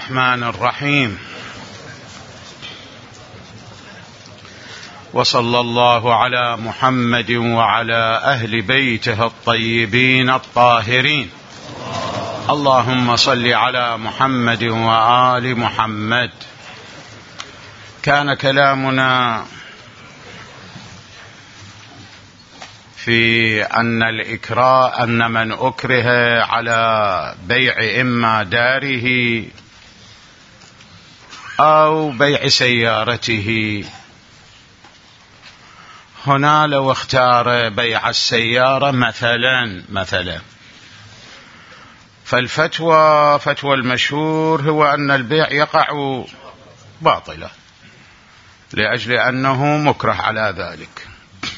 الرحمن الرحيم. وصلى الله على محمد وعلى أهل بيته الطيبين الطاهرين. اللهم صل على محمد وآل محمد. كان كلامنا في أن من أكره على بيع إما داره أو بيع سيارته، هنا لو اختار بيع السيارة مثلا فتوى المشهور هو أن البيع يقع باطلا لأجل أنه مكره على ذلك،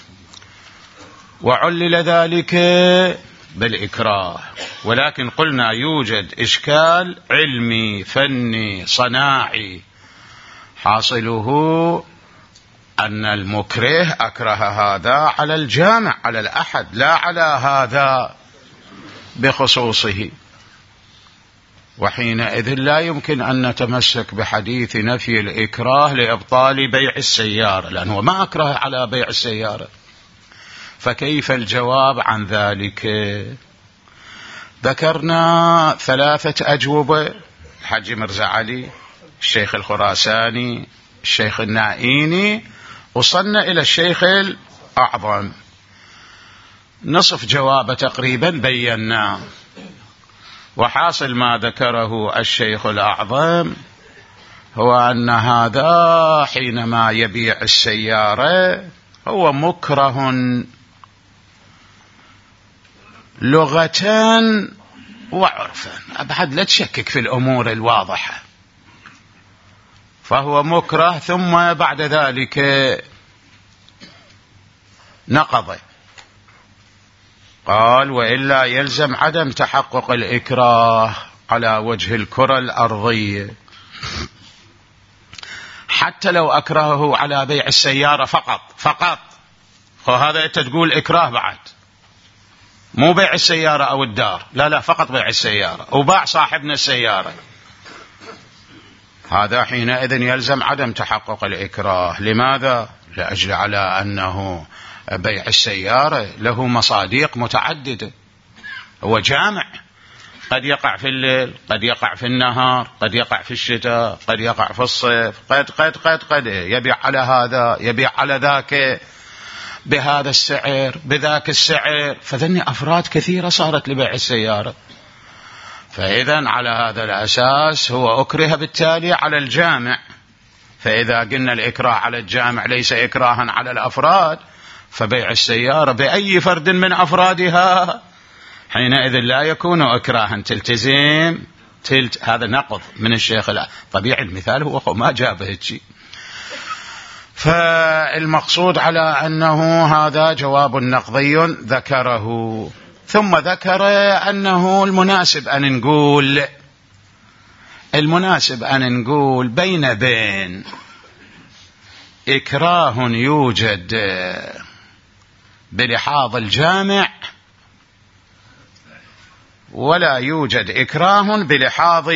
وعلل ذلك بالإكراه. ولكن قلنا يوجد إشكال علمي فني صناعي، حاصله أن المكره أكره هذا على الجامع، على الأحد، لا على هذا بخصوصه، وحينئذ لا يمكن أن نتمسك بحديث نفي الإكراه لإبطال بيع السيارة، لأنه ما أكره على بيع السيارة. فكيف الجواب عن ذلك؟ ذكرنا 3 أجوبة: الحاج مرزا علي، الشيخ الخراساني، الشيخ النائيني، وصلنا إلى الشيخ الأعظم. نصف جواب تقريبا بينا، وحاصل ما ذكره الشيخ الأعظم هو أن هذا حينما يبيع السيارة هو مكره لغة وعرفا، أبعد لا تشكك في الأمور الواضحة، فهو مكره. ثم بعد ذلك نقض، قال: وإلا يلزم عدم تحقق الإكراه على وجه الكرة الأرضية، حتى لو أكرهه على بيع السيارة فقط. وهذا أنت تقول إكراه بعد، مو بيع السيارة أو الدار، لا فقط بيع السيارة، وباع صاحبنا السيارة، هذا حينئذ يلزم عدم تحقق الإكراه. لماذا؟ لأجل على أنه بيع السيارة له مصاديق متعددة، هو جامع، قد يقع في الليل، قد يقع في النهار، قد يقع في الشتاء، قد يقع في الصيف، قد يبيع على هذا، يبيع على ذاك، بهذا السعر، بذاك السعر، فذني أفراد كثيرة صارت لبيع السيارة. فإذا على هذا الأساس هو أكره بالتالي على الجامع. فإذا قلنا الإكراه على الجامع ليس إكراها على الأفراد، فبيع السيارة بأي فرد من أفرادها حينئذ لا يكون إكراها، تلتزم هذا نقض من الشيخ. لا، طبيعي المثال هو ما جابه شيء. فالمقصود على أنه هذا جواب نقضي ذكره. ثم ذكر أنه المناسب أن نقول بين إكراه يوجد بلحاظ الجامع، ولا يوجد إكراه بلحاظ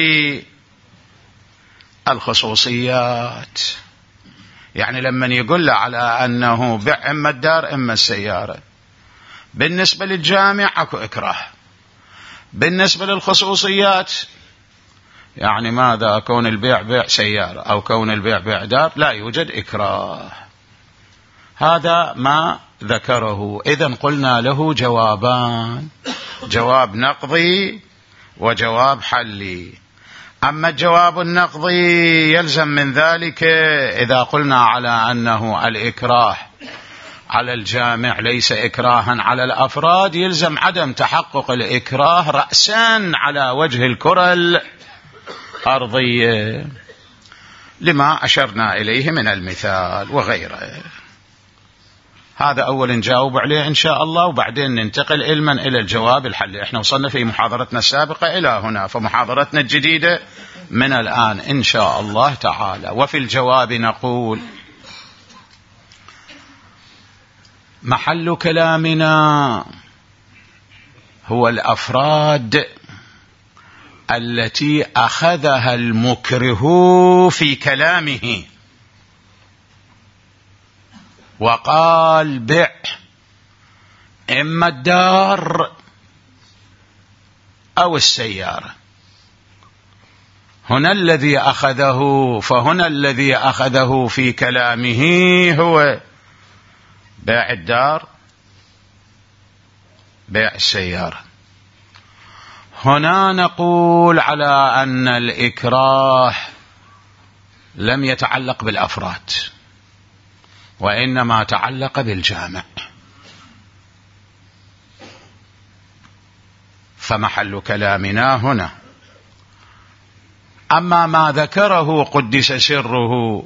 الخصوصيات. يعني لما يقول له على أنه بيع إما الدار إما السيارة، بالنسبة للجامع أكو إكراه، بالنسبة للخصوصيات يعني ماذا؟ كون البيع بيع سيارة أو كون البيع بيع دار لا يوجد إكراه. هذا ما ذكره. إذن قلنا له جوابان: جواب نقضي وجواب حلي. أما الجواب النقضي يلزم من ذلك إذا قلنا على أنه الإكراه على الجامع ليس إكراها على الأفراد، يلزم عدم تحقق الإكراه رأسا على وجه الكرة الأرضية، لما أشرنا إليه من المثال وغيره. هذا أولا نجاوب عليه إن شاء الله، وبعدين ننتقل إلى الجواب الحلي. احنا وصلنا في محاضرتنا السابقة إلى هنا، فمحاضرتنا الجديدة من الآن إن شاء الله تعالى. وفي الجواب نقول: محل كلامنا هو الأفراد التي أخذها المكره في كلامه وقال بع إما الدار أو السيارة، هنا الذي أخذه، فهنا الذي أخذه في كلامه هو بيع الدار بيع السيارة. هنا نقول على أن الإكراه لم يتعلق بالأفراد وإنما تعلق بالجامع، فمحل كلامنا هنا. أما ما ذكره قدس سره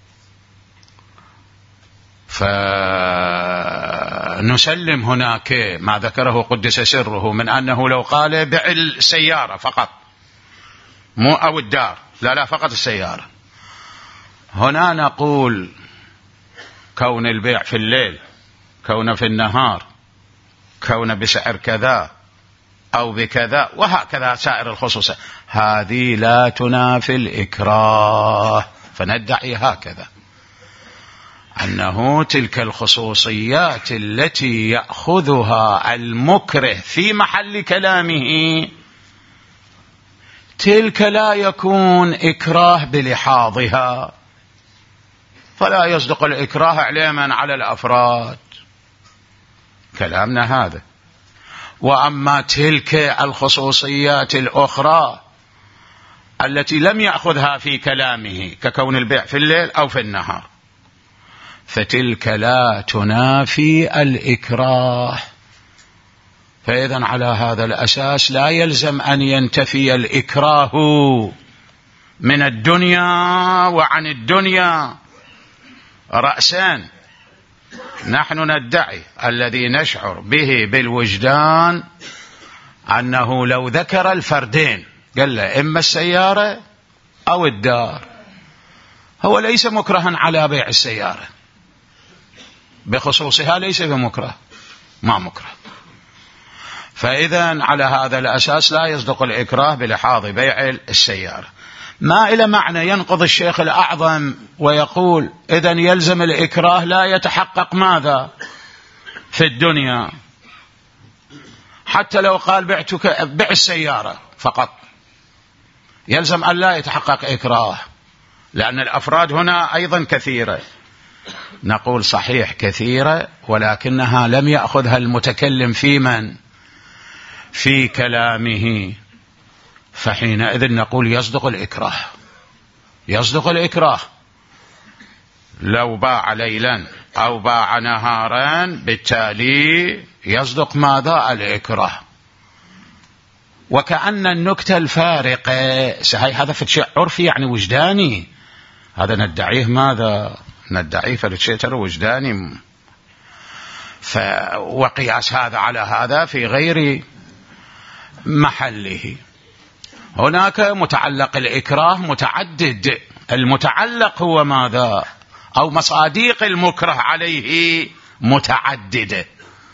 فنسلم هناك ما ذكره قدس سره من أنه لو قال بيع السيارة فقط مو أو الدار، لا فقط السيارة، هنا نقول كون البيع في الليل، كون في النهار، كون بسعر كذا أو بكذا، وهكذا سائر الخصوصات، هذه لا تنافي الإكراه. فندعي هكذا أنه تلك الخصوصيات التي يأخذها المكره في محل كلامه تلك لا يكون إكراه بلحاظها، فلا يصدق الإكراه علما على الأفراد، كلامنا هذا. وأما تلك الخصوصيات الأخرى التي لم يأخذها في كلامه ككون البيع في الليل أو في النهار فتلك لا تنافي الإكراه. فإذن على هذا الأساس لا يلزم أن ينتفي الإكراه من الدنيا وعن الدنيا رأسان. نحن ندعي الذي نشعر به بالوجدان أنه لو ذكر الفردين قال له إما السيارة أو الدار، هو ليس مكرها على بيع السيارة بخصوصها، ليس بمكره، ما مكره. فإذا على هذا الأساس لا يصدق الإكراه بلحاظ بيع السيارة. ما إلى معنى ينقض الشيخ الأعظم ويقول إذن يلزم الإكراه لا يتحقق ماذا في الدنيا، حتى لو قال بعتك بيع السيارة فقط يلزم أن لا يتحقق إكراه، لأن الأفراد هنا أيضا كثيرة. نقول صحيح كثيرة، ولكنها لم يأخذها المتكلم في من في كلامه، فحينئذ نقول يصدق الإكراه، يصدق الإكراه. لو باع ليلا أو باع نهارا بالتالي يصدق ماذا الإكراه. وكأن النكتة الفارقة صحيح هذا في شيء عرفي يعني وجداني، هذا ندعيه ماذا ندعيه فلشيء ترى وجداني، وقياس هذا على هذا في غير محله. هناك متعلق الإكراه متعدد، المتعلق هو ماذا أو مصاديق المكره عليه متعددة،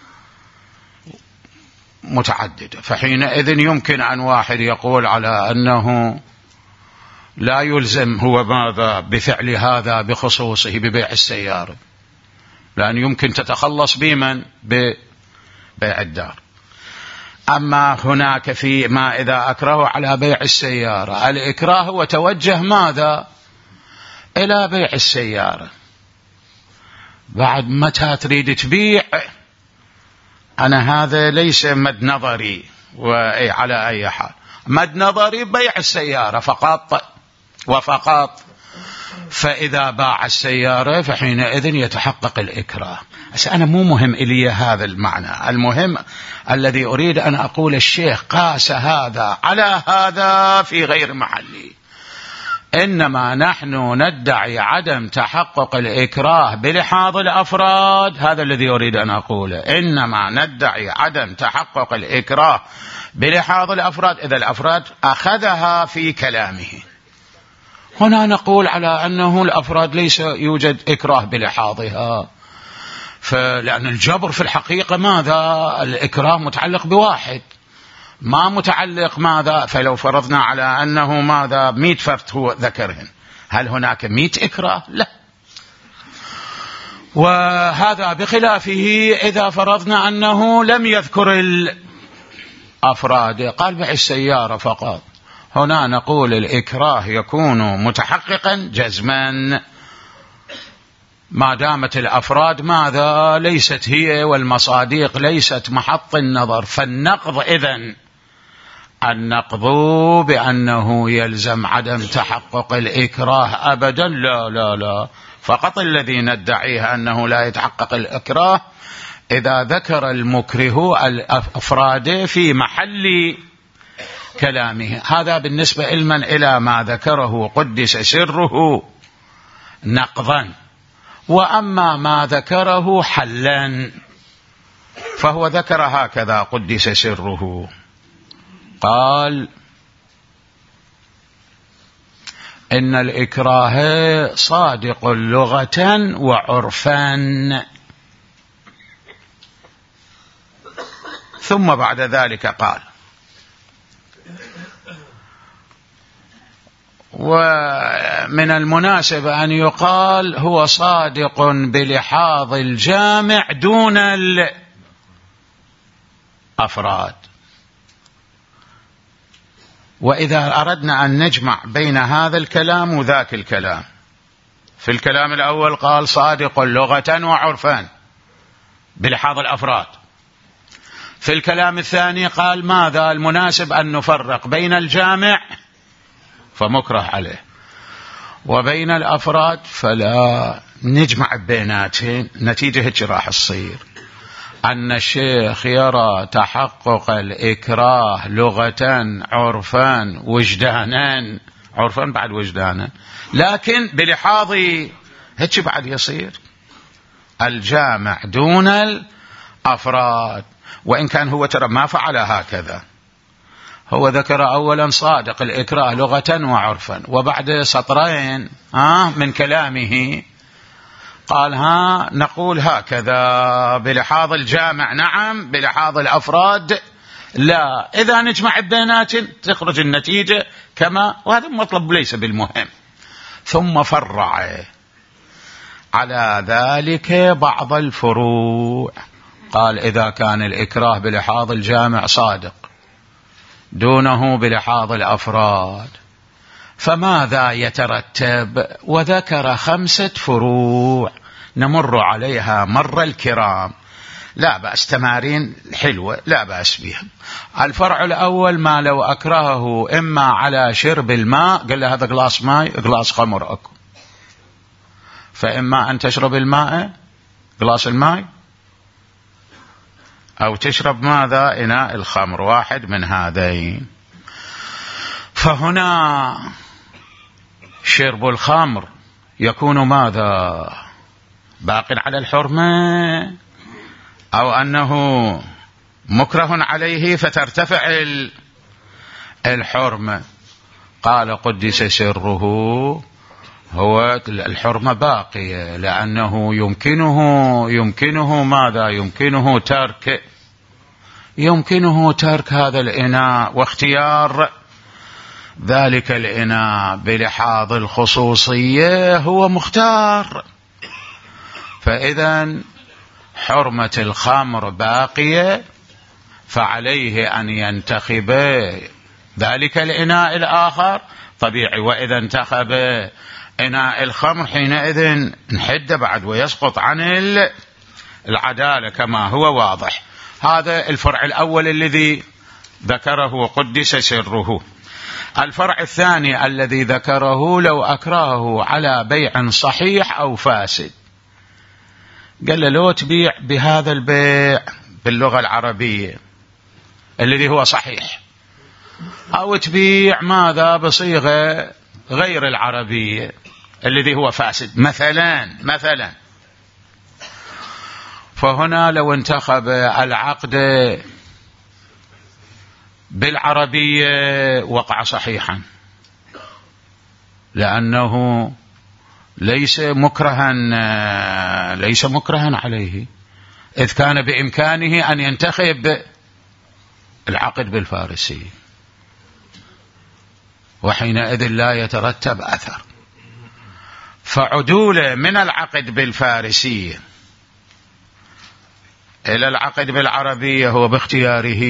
فحينئذ يمكن أن واحد يقول على أنه لا يلزم هو ماذا بفعل هذا بخصوصه ببيع السيارة، لأن يمكن تتخلص بمن ببيع الدار. أما هناك في ما إذا أكره على بيع السيارة، الإكراه وتوجه ماذا إلى بيع السيارة، بعد متى تريد تبيع، أنا هذا ليس مد نظري وعلى أي حال، مد نظري بيع السيارة فقط وفقط. فإذا باع السيارة فحينئذ يتحقق الإكراه. بس أنا مو مهم إلي هذا المعنى، المهم الذي أريد أن أقول الشيخ قاس هذا على هذا في غير محله. إنما نحن ندعي عدم تحقق الإكراه بلحاظ الأفراد، هذا الذي أريد أن أقوله. إنما ندعي عدم تحقق الإكراه بلحاظ الأفراد إذا الأفراد أخذها في كلامه. هنا نقول على أنه الأفراد ليس يوجد إكراه بلحاظها، لأن الجبر في الحقيقة ماذا الإكراه متعلق بواحد، ما متعلق ماذا، فلو فرضنا على أنه ماذا 100 فرد هو ذكرهن، هل هناك 100 إكراه؟ لا. وهذا بخلافه إذا فرضنا أنه لم يذكر الأفراد، قال بيع السيارة فقط، هنا نقول الإكراه يكون متحققا جزما ما دامت الأفراد ماذا ليست هي والمصاديق ليست محط النظر. فالنقض إذن النقض بأنه يلزم عدم تحقق الإكراه أبدا، لا لا لا، فقط الذي ندعيه أنه لا يتحقق الإكراه إذا ذكر المكره الأفراد في محل كلامه. هذا بالنسبة إلى ما ذكره قدس سره نقضا. وأما ما ذكره حلا فهو ذكر هكذا قدس سره، قال إن الإكراه صادق لغة وعرفا. ثم بعد ذلك قال ومن المناسب أن يقال هو صادق بلحاظ الجامع دون الأفراد. وإذا أردنا أن نجمع بين هذا الكلام وذاك الكلام، في الكلام الأول قال صادق لغة وعرفا بلحاظ الأفراد، في الكلام الثاني قال ماذا المناسب أن نفرق بين الجامع فمكره عليه وبين الأفراد فلا نجمع بيناتهم. نتيجة راح تصير أن الشيخ يرى تحقق الإكراه لغة عرفا وجدانا، عرفا بعد وجدانا، لكن بلحاظ هيك بعد يصير الجامع دون الأفراد. وإن كان هو ترى ما فعل هكذا، هو ذكر أولا صادق الإكراه لغة وعرفا، وبعد سطرين من كلامه قال نقول هكذا بلحاظ الجامع نعم، بلحاظ الأفراد لا. إذا نجمع بينات تخرج النتيجة كما، وهذا مطلب ليس بالمهم. ثم فرع على ذلك بعض الفروع، قال إذا كان الإكراه بلحاظ الجامع صادق دونه بلحاظ الأفراد فماذا يترتب؟ وذكر 5 فروع نمر عليها مر الكرام، لا بأس، تمارين حلوة لا بأس بها. الفرع الأول ما لو أكرهه إما على شرب الماء، قال له هذا غلاس ماء غلاس خمر أكو، فإما أن تشرب الماء غلاس الماء أو تشرب ماذا إناء الخمر، واحد من هذين. فهنا شرب الخمر يكون ماذا باق على الحرمة أو أنه مكره عليه فترتفع الحرمة. قال قدس سره هو الحرمة باقية، لأنه يمكنه ماذا، يمكنه ترك هذا الإناء واختيار ذلك الإناء بلحاظ الخصوصية هو مختار. فإذا حرمة الخمر باقية، فعليه أن ينتخب ذلك الإناء الآخر طبيعي. وإذا انتخب إناء الخمر حينئذ انحد بعد ويسقط عن العدالة كما هو واضح. هذا الفرع الأول الذي ذكره قدس سره. الفرع الثاني الذي ذكره لو أكرهه على بيع صحيح أو فاسد، قال له لو تبيع بهذا البيع باللغة العربية الذي هو صحيح، أو تبيع ماذا بصيغة غير العربية الذي هو فاسد مثلا. فهنا لو انتخب العقد بالعربية وقع صحيحا، لأنه ليس مكرها عليه، إذ كان بإمكانه أن ينتخب العقد بالفارسي، وحينئذ لا يترتب أثر. فعدوله من العقد بالفارسية إلى العقد بالعربية هو باختياره،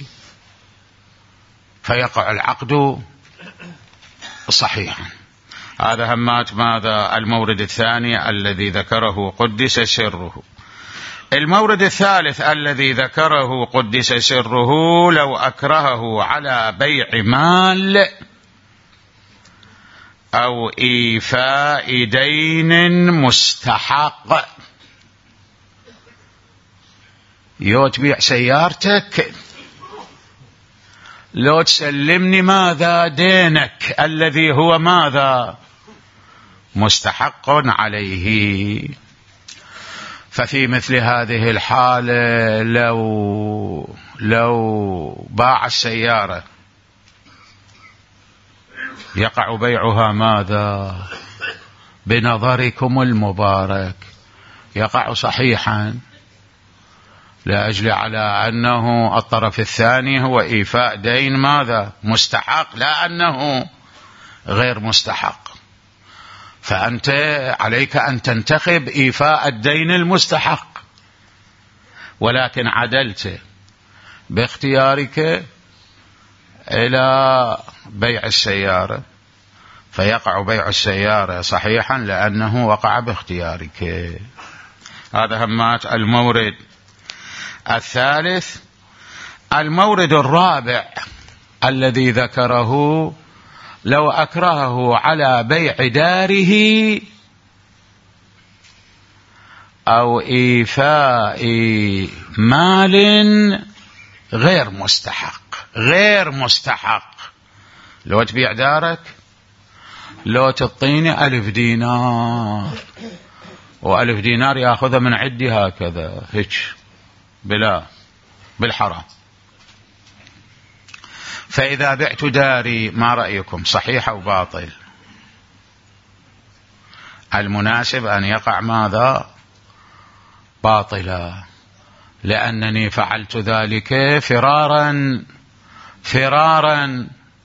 فيقع العقد صحيحا. هذا همات ماذا؟ المورد الثاني الذي ذكره قدس سره. المورد الثالث الذي ذكره قدس سره: لو أكرهه على بيع مال أو إيفاء دين مستحق. يو تبيع سيارتك، لو تسلمني ماذا؟ دينك الذي هو ماذا؟ مستحق عليه. ففي مثل هذه الحالة لو باع السيارة يقع بيعها ماذا؟ بنظركم المبارك يقع صحيحا، لأجل على أنه الطرف الثاني هو إيفاء دين ماذا؟ مستحق، لا أنه غير مستحق. فأنت عليك أن تنتخب إيفاء الدين المستحق، ولكن عدلت باختيارك إلى بيع السيارة، فيقع بيع السيارة صحيحا لأنه وقع باختيارك. هذا همات المورد الثالث. المورد الرابع الذي ذكره: لو أكرهه على بيع داره أو إيفاء مال غير مستحق. غير مستحق، لو تبيع دارك، لو تعطيني 1000 دينار، و1000 دينار يأخذها من عندي هكذا هيك بالحرام. فإذا بعت داري ما رأيكم؟ صحيح أو باطل؟ المناسب أن يقع ماذا؟ باطلا، لأنني فعلت ذلك فرارا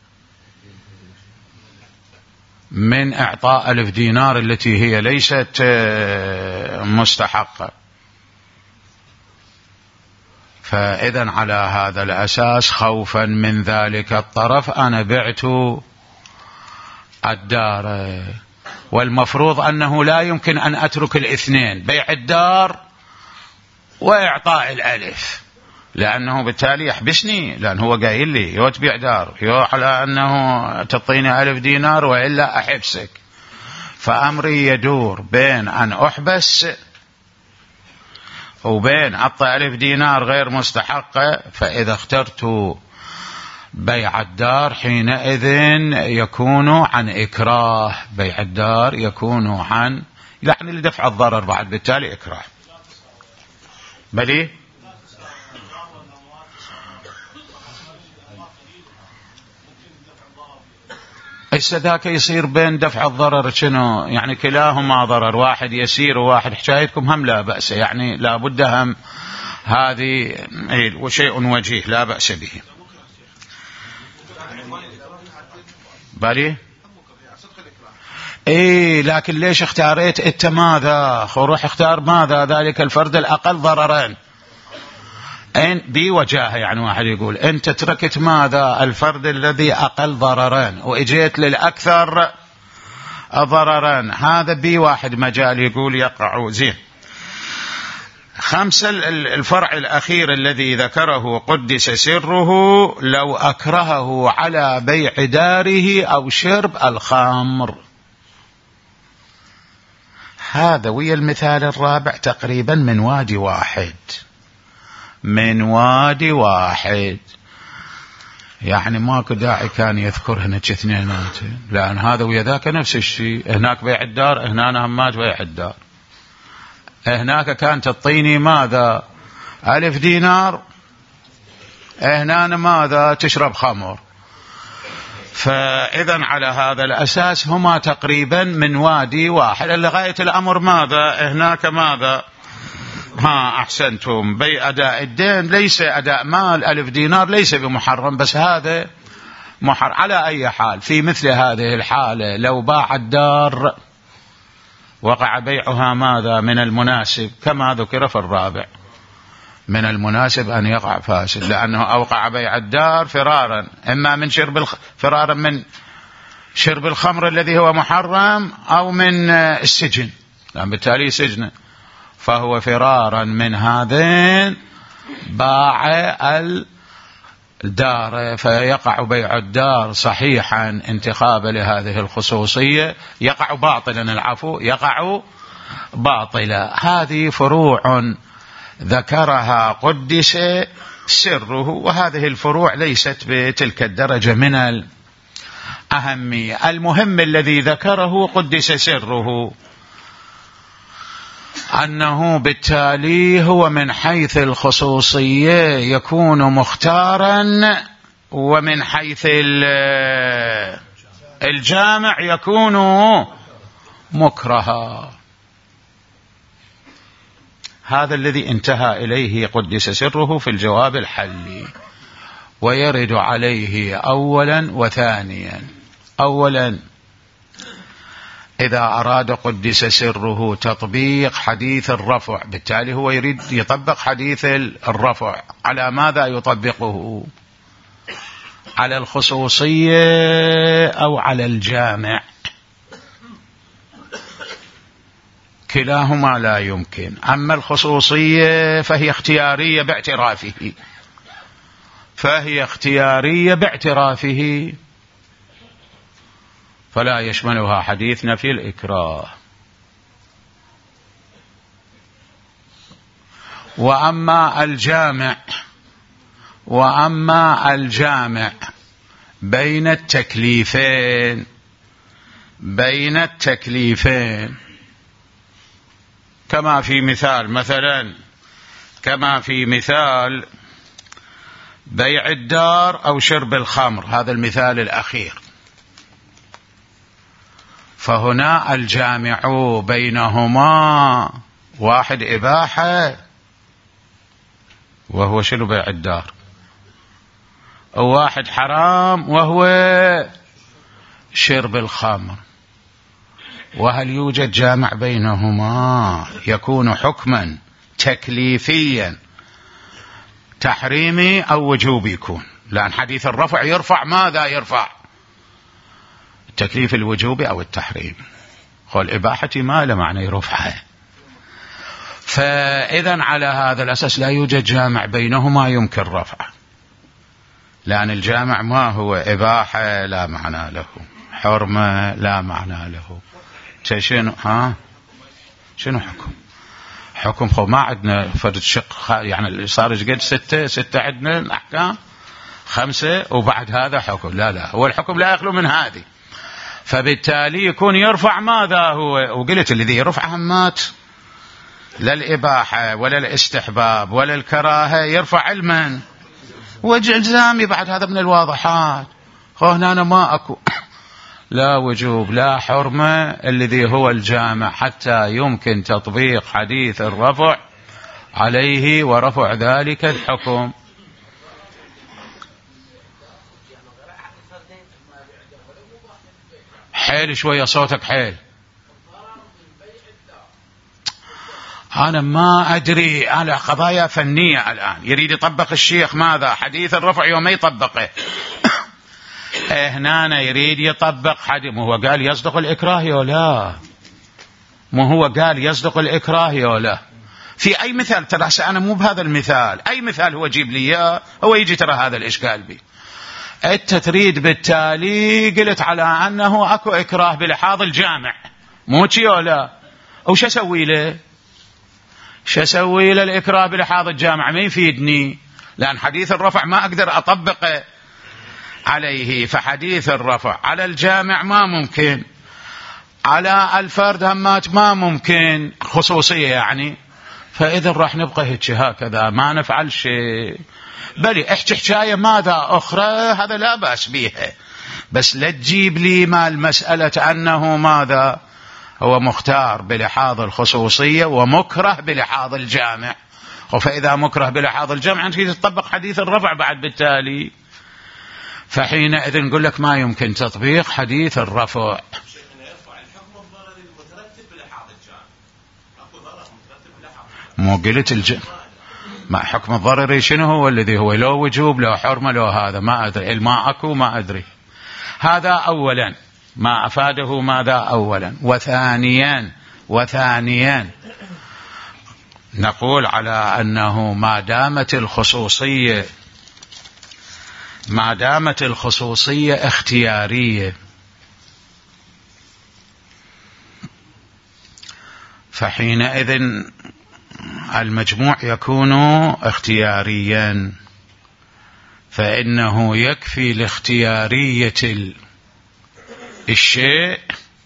من إعطاء 1000 دينار التي هي ليست مستحقة. فإذا على هذا الأساس خوفا من ذلك الطرف أنا بعت الدار، والمفروض أنه لا يمكن أن أترك الاثنين، بيع الدار وإعطاء 1000، لأنه بالتالي يحبسني، لأن هو قايل لي يو تبيع دار، يو على أنه تعطيني 1000 دينار وإلا أحبسك. فأمري يدور بين أن أحبس وبين أعطى 1000 دينار غير مستحقة. فإذا اخترت بيع الدار حينئذ يكون عن إكراه، بيع الدار يكون عن يعني لدفع الضرر بعد، بالتالي إكراه. بلي ذاك يصير بين دفع الضرر شنو يعني؟ كلاهما ضرر، واحد يسير وواحد حكايتكم هم لا بأس، يعني لا بد هم هذه وشيء وجيه لا بأس به. بالي لكن ليش اختاريت انت ماذا؟ روح اختار ماذا؟ ذلك الفرد الأقل ضررين. بوجاهه، يعني واحد يقول انت تركت ماذا؟ الفرد الذي أقل ضررين واجيت للأكثر ضررين. هذا بواحد مجال يقول يقع زين. 5 الفرع الأخير الذي ذكره قدس سره: لو أكرهه على بيع داره أو شرب الخمر. هذا ويا المثال الرابع تقريبا من وادي واحد، يعني ماكو داعي كان يذكر هنا اثنينات، لأن هذا ويا ذاك نفس الشيء. هناك بيع الدار، هنا همات بيع الدار. هناك كانت تعطيني ماذا؟ 1000 دينار، هنا ماذا؟ تشرب خمر. فإذا على هذا الأساس هما تقريبا من وادي واحد، لغاية الأمر ماذا؟ هناك ماذا؟ أحسنتم. بيع أداء الدين ليس أداء مال 1000 دينار ليس بمحرم، بس هذا محرم على أي حال. في مثل هذه الحالة لو باع الدار وقع بيعها ماذا من المناسب كما ذكر في الرابع، من المناسب أن يقع فاسد، لأنه أوقع بيع الدار فرارا إما من فرارا من شرب الخمر الذي هو محرم أو من السجن، لأن بالتالي سجن، فهو فرارا من هذين باع الدار، فيقع بيع الدار صحيحا انتخابا لهذه الخصوصية، يقع باطلا، العفو يقع باطلا. هذه فروع ذكرها قدس سره، وهذه الفروع ليست بتلك الدرجة من الأهمية. المهم الذي ذكره قدس سره أنه بالتالي هو من حيث الخصوصية يكون مختارا، ومن حيث الجامع يكون مكرها. هذا الذي انتهى إليه قدس سره في الجواب الحلي، ويرد عليه أولا وثانيا. أولا، إذا أراد قدس سره تطبيق حديث الرفع، بالتالي هو يريد يطبق حديث الرفع على ماذا يطبقه؟ على الخصوصية أو على الجامع؟ كلاهما لا يمكن. أما الخصوصية فهي اختيارية باعترافه، فلا يشملها حديث نفي الإكراه. وأما الجامع بين التكليفين كما في مثال بيع الدار أو شرب الخمر، هذا المثال الأخير، فهنا الجامع بينهما واحد إباحة وهو شنو بيع الدار، وواحد حرام وهو شرب الخمر. وهل يوجد جامع بينهما؟ يكون حكما تكليفيا تحريمي أو وجوبي يكون، لأن حديث الرفع يرفع ماذا؟ يرفع التكليف الوجوبي أو التحريم. قول إباحة ما له معنى يرفعها. فإذا على هذا الأساس لا يوجد جامع بينهما يمكن رفع، لأن الجامع ما هو إباحة لا معنى له، حرمة لا معنى له. شنو حكم خو ما عندنا فرد شق، يعني صار قد ستة عندنا الأحكام 5 وبعد هذا حكم. لا هو الحكم لا يخلو من هذه، فبالتالي يكون يرفع ماذا هو. وقلت الذي يرفع همات لا الإباحة ولا الاستحباب ولا الكراهة، يرفع علما وجه إلزامي. بعد هذا من الواضحات. هنا أنا ما أكو لا وجوب لا حرمة الذي هو الجامع حتى يمكن تطبيق حديث الرفع عليه ورفع ذلك الحكم. حيل شوية صوتك حيل. أنا ما أدري على قضايا فنية الآن. يريد يطبق الشيخ ماذا؟ حديث الرفع يوم يطبقه. هنا يريد يطبق حديث، مو هو قال يصدق الإكراه يا لا؟ في أي مثال ترى أنا مو بهذا المثال، أي مثال هو جيب لي هو يجي ترى هذا الإشكال بي. أنت تريد بالتالي قلت على أنه أكو إكراه بلحاظ الجامع، مو شي ولا؟ أو شو أسوي له الإكراه بلحاظ الجامع؟ ما يفيدني، لأن حديث الرفع ما أقدر أطبقه عليه. فحديث الرفع على الجامع ما ممكن، على الفرد همات ما ممكن، خصوصية يعني. فإذا راح نبقى هكذا ما نفعل شيء. بل احكي حكاية ماذا أخرى، هذا لا بأس بيها، بس لا تجيب لي ما المسألة أنه ماذا هو مختار بلحاظ الخصوصية ومكره بلحاظ الجامع. فإذا مكره بلحاظ الجامع أنت تطبق حديث الرفع بعد بالتالي، فحينئذ نقول لك ما يمكن تطبيق حديث الرفع. مو قلت ما حكم الضرر شنو هو الذي هو لو وجوب لو حرمة لو هذا ما أدري، الماء أكو ما أدري. هذا أولا ما أفاده ماذا أولا. وثانيا نقول على أنه ما دامت الخصوصية اختيارية، فحينئذ المجموع يكون اختياريا، فإنه يكفي لاختيارية الشيء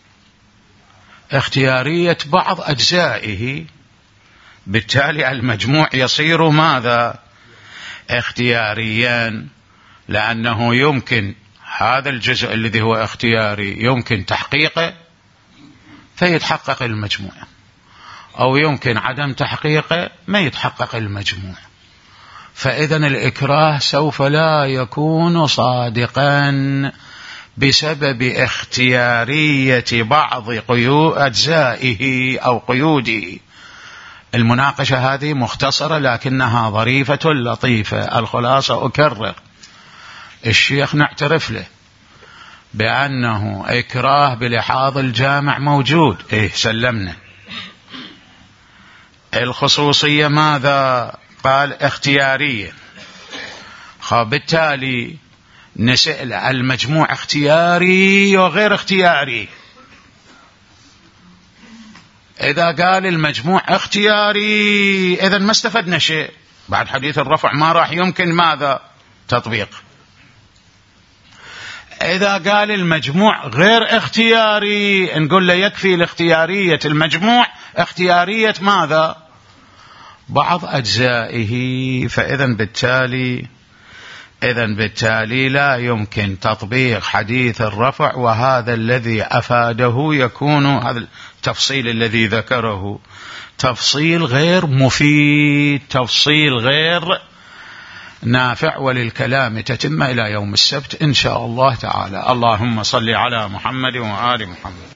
اختيارية بعض أجزائه، بالتالي المجموع يصير ماذا؟ اختياريا، لأنه يمكن هذا الجزء الذي هو اختياري يمكن تحقيقه فيتحقق المجموع، أو يمكن عدم تحقيقه ما يتحقق المجموع. فإذا الإكراه سوف لا يكون صادقا بسبب اختيارية بعض أجزائه أو قيوده. المناقشة هذه مختصرة لكنها ظريفة لطيفة. الخلاصة أكرر، الشيخ نعترف له بأنه إكراه بلحاظ الجامع موجود، سلمنا. الخصوصية ماذا قال؟ اختيارية. بالتالي نسأل المجموع اختياري وغير اختياري. إذا قال المجموع اختياري إذا ما استفدنا شيء، بعد حديث الرفع ما راح يمكن ماذا؟ تطبيق. إذا قال المجموع غير اختياري نقول له يكفي لاختيارية المجموع اختيارية ماذا؟ بعض أجزائه. فإذا بالتالي لا يمكن تطبيق حديث الرفع، وهذا الذي أفاده يكون هذا التفصيل الذي ذكره تفصيل غير مفيد، تفصيل غير نافع، وللكلام تتم إلى يوم السبت إن شاء الله تعالى. اللهم صل على محمد وآل محمد.